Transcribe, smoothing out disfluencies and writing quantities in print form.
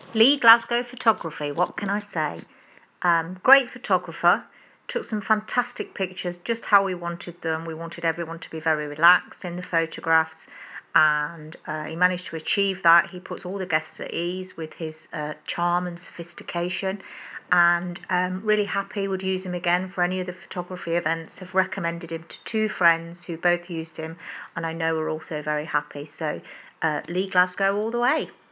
Lee Glasgow Photography, what can I say? Great photographer, took some fantastic pictures, just how we wanted them. We wanted everyone to be very relaxed in the photographs, and he managed to achieve that. He puts all the guests at ease with his charm and sophistication, and really happy, would use him again for any of the photography events. Have recommended him to two friends who both used him, and I know are also very happy. So Lee Glasgow all the way.